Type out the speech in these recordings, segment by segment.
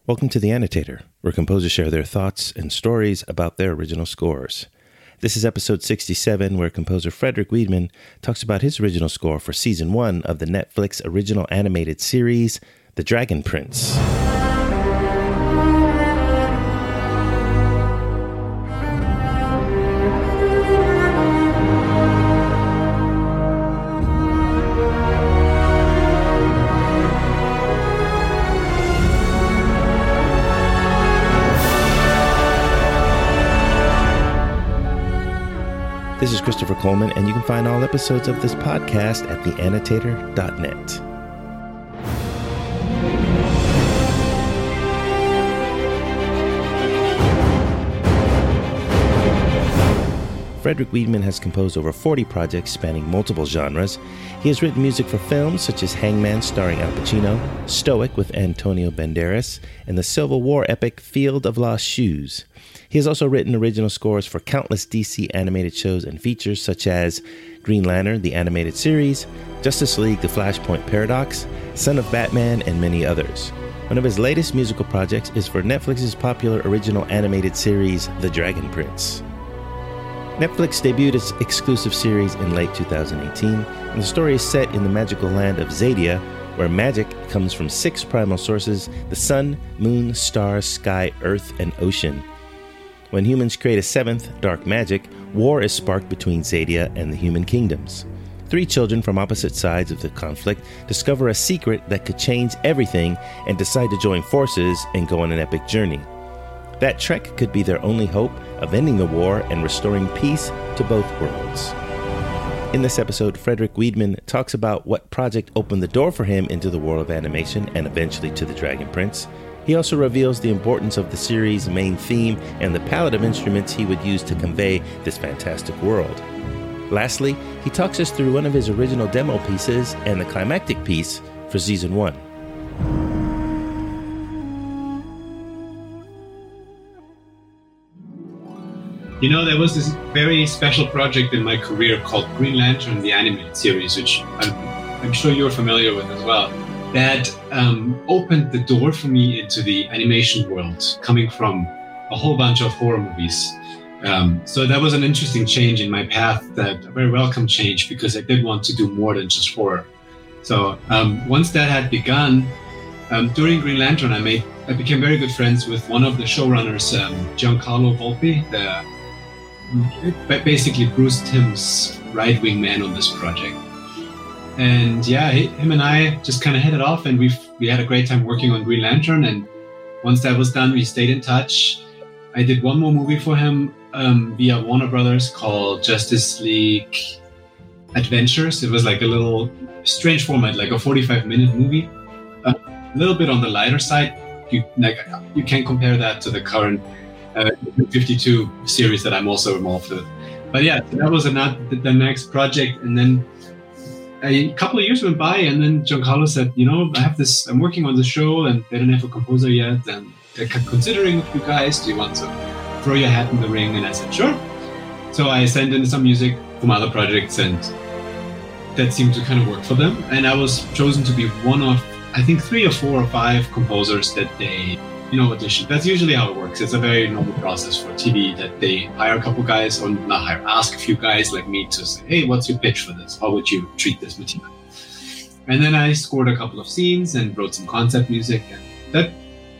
Welcome to The Annotator, where composers share their thoughts and stories about their original scores. This is episode 67, where composer Frederick Wiedmann talks about his original score for season 1 of the Netflix original animated series, The Dragon Prince. This is Christopher Coleman, and you can find all episodes of this podcast at theannotator.net. Frederick Wiedmann has composed over 40 projects spanning multiple genres. He has written music for films such as Hangman starring Al Pacino, Stoic with Antonio Banderas, and the Civil War epic Field of Lost Shoes. He has also written original scores for countless DC animated shows and features such as Green Lantern, the animated series, Justice League, The Flashpoint Paradox, Son of Batman, and many others. One of his latest musical projects is for Netflix's popular original animated series, The Dragon Prince. Netflix debuted its exclusive series in late 2018, and the story is set in the magical land of Zadia, where magic comes from 6 primal sources: the sun, moon, stars, sky, earth, and ocean. When humans create a 7th, dark magic, war is sparked between Zadia and the human kingdoms. 3 children from opposite sides of the conflict discover a secret that could change everything and decide to join forces and go on an epic journey. That trek could be their only hope of ending the war and restoring peace to both worlds. In this episode, Frederick Wiedmann talks about what project opened the door for him into the world of animation and eventually to The Dragon Prince. He also reveals the importance of the series' main theme and the palette of instruments he would use to convey this fantastic world. Lastly, he talks us through one of his original demo pieces and the climactic piece for season 1. You know, there was this very special project in my career called Green Lantern, the animated series, which I'm sure you're familiar with as well. That opened the door for me into the animation world, coming from a whole bunch of horror movies. So that was an interesting change in my path, a very welcome change, because I did want to do more than just horror. So once that had begun, during Green Lantern, I became very good friends with one of the showrunners, Giancarlo Volpe, basically Bruce Timm's right-wing man on this project. And yeah, him and I just kind of hit it off, and we had a great time working on Green Lantern. And once that was done, we stayed in touch. I did one more movie for him via Warner Brothers called Justice League Adventures. It was like a little strange format, like a 45-minute movie, a little bit on the lighter side. You can't compare that to the current 52 series that I'm also involved with. But yeah, that was the next project. And then a couple of years went by, and then Giancarlo said, I'm working on the show and they don't have a composer yet, and they're considering a few guys. Do you want to throw your hat in the ring? And I said, sure. So I sent in some music from other projects, and that seemed to kind of work for them. And I was chosen to be one of, I think, 3 or 4 or 5 composers that they audition. That's usually how it works. It's a very normal process for TV that they hire a couple guys, or not hire, ask a few guys like me to say, hey, what's your pitch for this? How would you treat this material? And then I scored a couple of scenes and wrote some concept music, and that,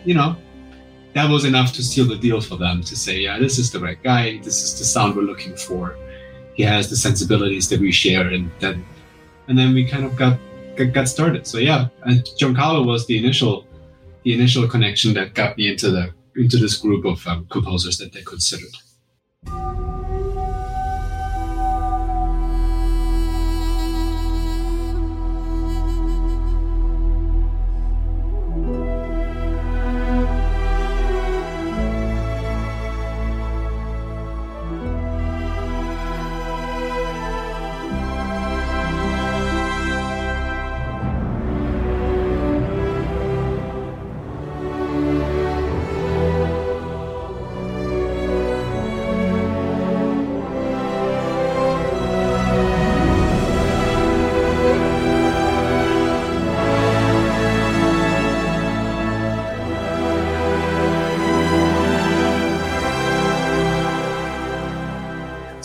that was enough to seal the deal for them, to say, yeah, this is the right guy. This is the sound we're looking for. He has the sensibilities that we share, and then we kind of got started. So yeah, and Giancarlo was the initial connection that got me into this group of composers that they considered.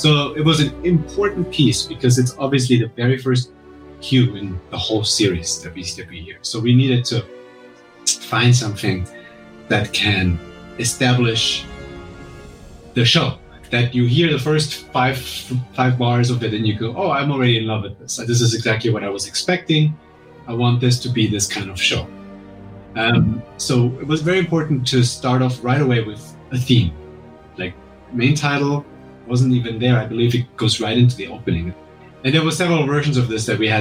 So it was an important piece because it's obviously the very first cue in the whole series that we hear. So we needed to find something that can establish the show. That you hear the first five bars of it and you go, oh, I'm already in love with this. This is exactly what I was expecting. I want this to be this kind of show. So it was very important to start off right away with a theme. Like, main title wasn't even there. I believe it goes right into the opening. And there were several versions of this that we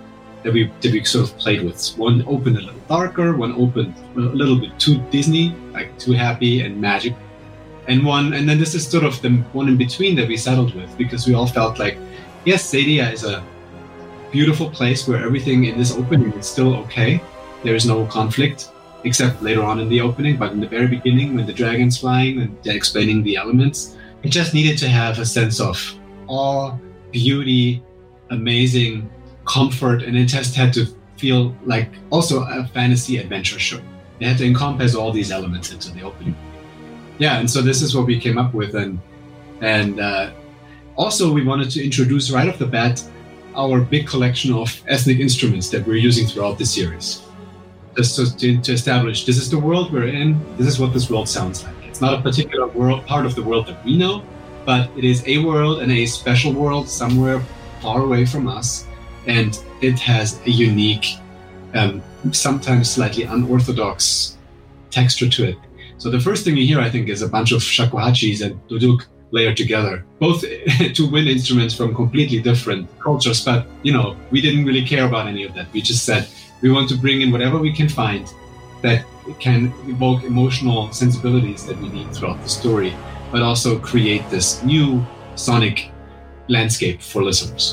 sort of played with. One opened a little darker, one opened a little bit too Disney, like too happy and magic. And then this is sort of the one in between that we settled with, because we all felt like, yes, Sadia is a beautiful place where everything in this opening is still okay. There is no conflict, except later on in the opening. But in the very beginning, when the dragon's flying and they're explaining the elements, it just needed to have a sense of awe, beauty, amazing comfort, and it just had to feel like also a fantasy adventure show. It had to encompass all these elements into the opening. Yeah, and so this is what we came up with, and also we wanted to introduce right off the bat our big collection of ethnic instruments that we're using throughout the series, just to establish this is the world we're in. This is what this world sounds like. It's not a particular part of the world that we know, but it is a world and a special world somewhere far away from us, and it has a unique, sometimes slightly unorthodox texture to it. So the first thing you hear, I think, is a bunch of shakuhachis and duduk layered together, both two wind instruments from completely different cultures. But, we didn't really care about any of that. We just said we want to bring in whatever we can find that can evoke emotional sensibilities that we need throughout the story, but also create this new sonic landscape for listeners.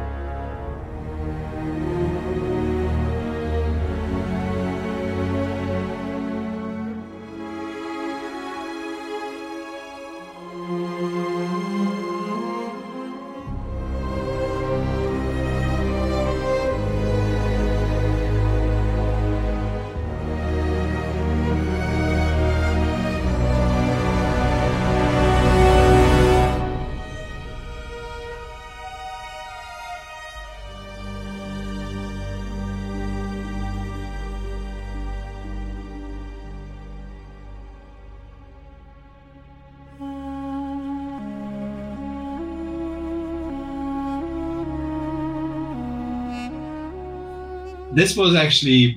This was actually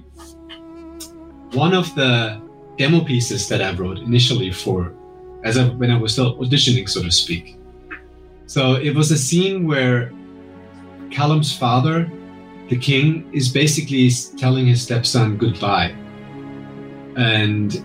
one of the demo pieces that I wrote initially when I was still auditioning, so to speak. So it was a scene where Callum's father, the king, is basically telling his stepson goodbye. And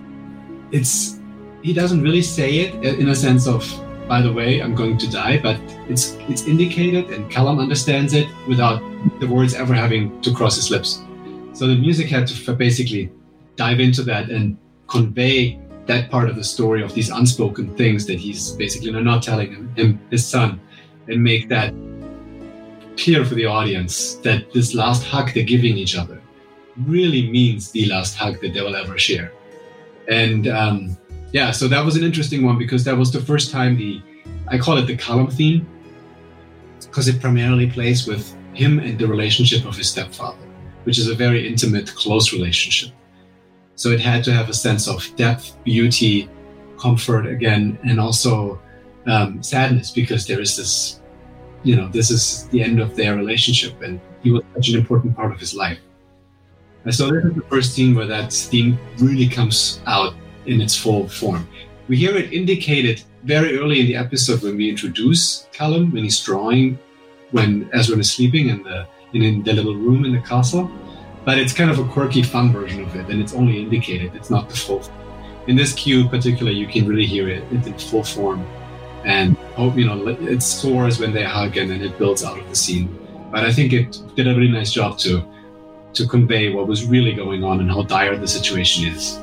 he doesn't really say it in a sense of, by the way, I'm going to die, but it's indicated and Callum understands it without the words ever having to cross his lips. So the music had to basically dive into that and convey that part of the story of these unspoken things that he's basically not telling his son, and make that clear for the audience that this last hug they're giving each other really means the last hug that they will ever share. And so that was an interesting one, because that was the first time I call it the Callum theme, because it primarily plays with him and the relationship of his stepfather, which is a very intimate, close relationship. So it had to have a sense of depth, beauty, comfort again, and also sadness, because there is this, this is the end of their relationship, and he was such an important part of his life. And so this is the first scene where that theme really comes out in its full form. We hear it indicated very early in the episode when we introduce Callum, when he's drawing, when Ezran is sleeping in the little room in the castle. But it's kind of a quirky, fun version of it, and it's only indicated. It's not the full. In this cue in particular, you can really hear it in full form, and it soars when they hug, and then it builds out of the scene. But I think it did a really nice job to convey what was really going on and how dire the situation is.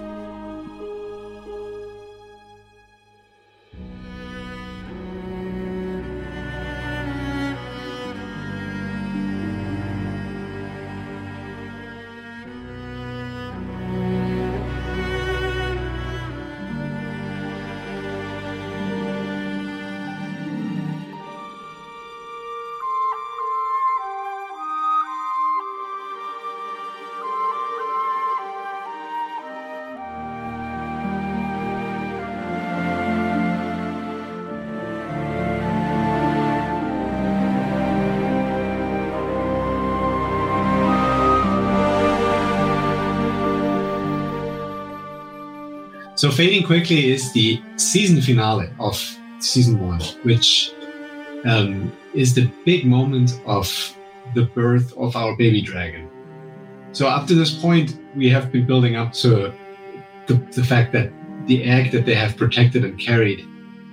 So Fading Quickly is the season finale of season 1, which is the big moment of the birth of our baby dragon. So up to this point, we have been building up to the fact that the egg that they have protected and carried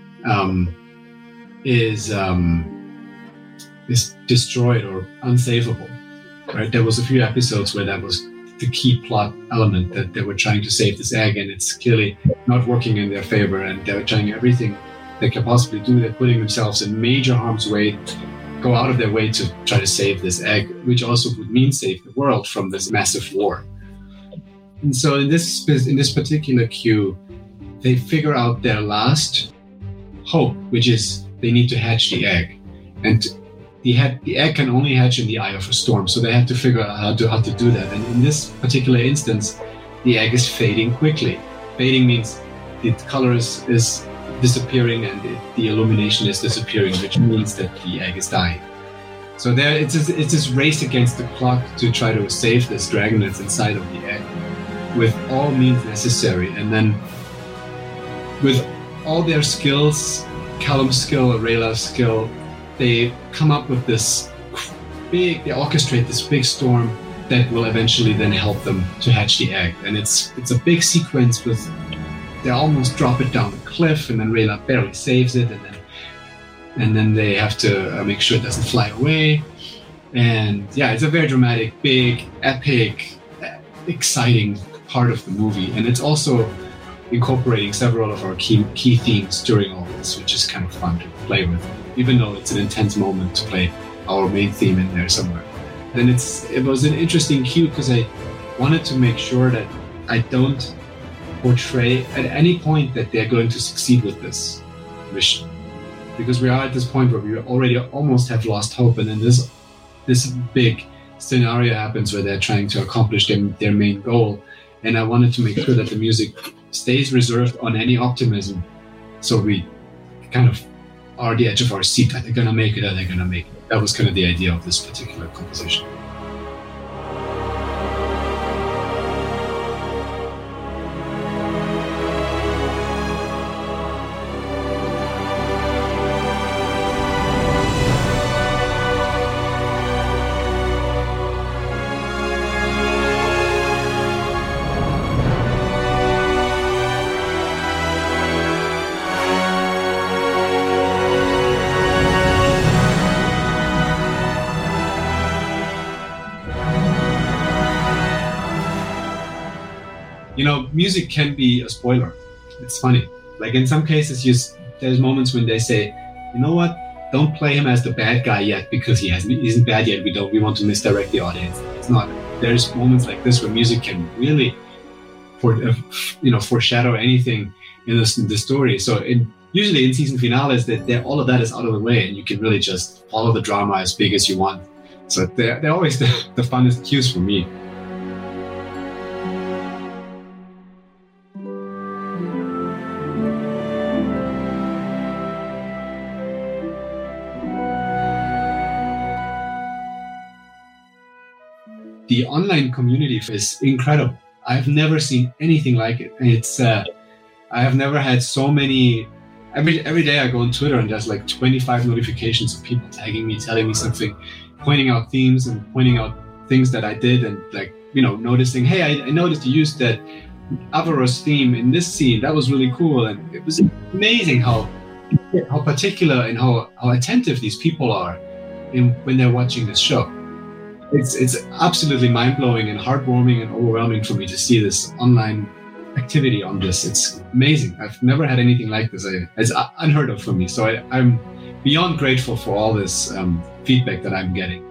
is destroyed or unsavable. Right? There was a few episodes where that was the key plot element, that they were trying to save this egg, and it's clearly not working in their favor, and they're trying everything they can possibly do. They're putting themselves in major harm's way, go out of their way to try to save this egg, which also would mean save the world from this massive war. And so in this particular queue, they figure out their last hope, which is they need to hatch the egg. And the egg can only hatch in the eye of a storm, so they have to figure out how to do that. And in this particular instance, the egg is fading quickly. Fading means the color is disappearing and the illumination is disappearing, which means that the egg is dying. So there, it's this race against the clock to try to save this dragon that's inside of the egg with all means necessary. And then with all their skills, Callum's skill, Rayla's skill, they come up with they orchestrate this big storm that will eventually then help them to hatch the egg. And it's a big sequence with, they almost drop it down the cliff, and then Rayla barely saves it, and then they have to make sure it doesn't fly away. And yeah, it's a very dramatic, big, epic, exciting part of the movie. And it's also incorporating several of our key themes during all this, which is kind of fun to play with, even though it's an intense moment to play our main theme in there somewhere. And it was an interesting cue because I wanted to make sure that I don't portray at any point that they're going to succeed with this mission, because we are at this point where we already almost have lost hope, and then this big scenario happens where they're trying to accomplish their main goal. And I wanted to make sure that the music stays reserved on any optimism, so we kind of are at the edge of our seat. Are they going to make it? Are they going to make it? That was kind of the idea of this particular composition. You know, music can be a spoiler. It's funny. Like in some cases, there's moments when they say, you know what, don't play him as the bad guy yet because he isn't bad yet. We want to misdirect the audience. It's not. There's moments like this where music can really, foreshadow anything in the story. So usually in season finales, that all of that is out of the way, and you can really just follow the drama as big as you want. So they're always the funnest cues for me. The online community is incredible. I've never seen anything like it. It's I have never had so many. Every day I go on Twitter and there's like 25 notifications of people tagging me, telling me something, pointing out themes and pointing out things that I did, and noticing, hey, I noticed you used that Avaros theme in this scene. That was really cool. And it was amazing how particular and how attentive these people are when they're watching this show. It's absolutely mind-blowing and heartwarming and overwhelming for me to see this online activity on this. It's amazing. I've never had anything like this. It's unheard of for me. So I'm beyond grateful for all this feedback that I'm getting.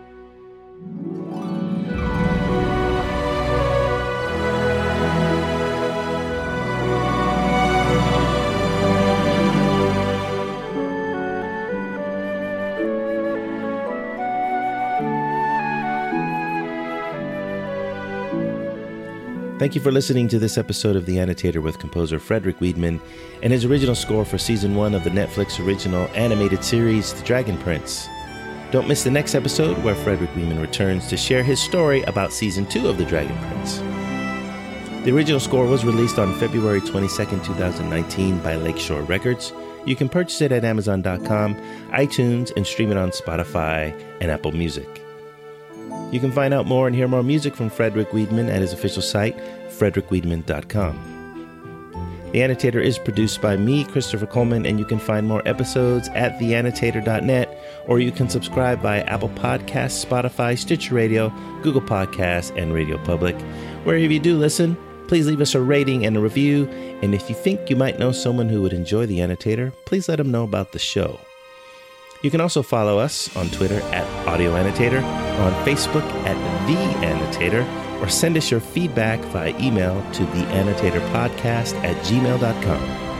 Thank you for listening to this episode of The Annotator with composer Frederick Wiedmann and his original score for Season 1 of the Netflix original animated series The Dragon Prince. Don't miss the next episode where Frederick Wiedmann returns to share his story about Season 2 of The Dragon Prince. The original score was released on February 22nd, 2019 by Lakeshore Records. You can purchase it at Amazon.com, iTunes, and stream it on Spotify and Apple Music. You can find out more and hear more music from Frederick Wiedmann at his official site, frederickwiedmann.com. The Annotator is produced by me, Christopher Coleman, and you can find more episodes at theannotator.net, or you can subscribe via Apple Podcasts, Spotify, Stitcher Radio, Google Podcasts, and Radio Public. Wherever you do listen, please leave us a rating and a review, and if you think you might know someone who would enjoy The Annotator, please let them know about the show. You can also follow us on Twitter at Audio Annotator, or on Facebook at The Annotator, or send us your feedback via email to theannotatorpodcast@gmail.com.